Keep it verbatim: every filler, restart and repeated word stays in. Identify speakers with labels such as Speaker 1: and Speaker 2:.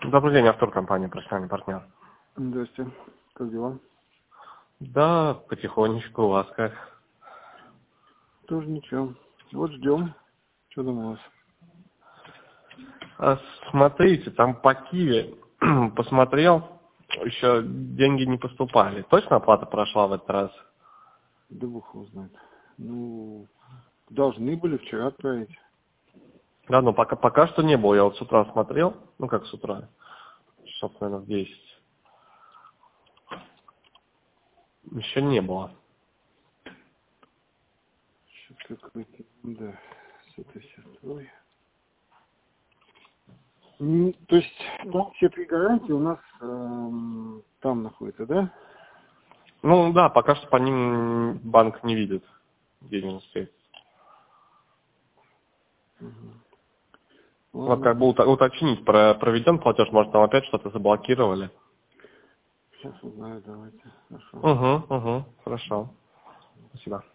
Speaker 1: Добрый день, Артур, компания «Профессиональный партнер».
Speaker 2: Здрасте. Как дела?
Speaker 1: Да, потихонечку, у вас как?
Speaker 2: Тоже ничего. Вот ждем. Что там у вас?
Speaker 1: А, смотрите, там по Киеве посмотрел, еще деньги не поступали. Точно оплата прошла в этот раз?
Speaker 2: Да бог его знает. Ну, должны были вчера отправить.
Speaker 1: Да, но пока, пока что не было. Я вот с утра смотрел, ну как с утра, часов, наверное, в десять. Еще не было.
Speaker 2: Что-то какой-то, да, с этой сестрой. М, То есть, там все три гарантии у нас эм, там находятся, да?
Speaker 1: Ну да, пока что по ним банк не видит денежных средств.
Speaker 2: Мгм.
Speaker 1: Вот как
Speaker 2: Ладно.
Speaker 1: бы уто- уточнить, про проведен платеж, может там опять что-то заблокировали.
Speaker 2: Сейчас узнаю, давайте. Хорошо.
Speaker 1: Угу, угу, хорошо. Спасибо.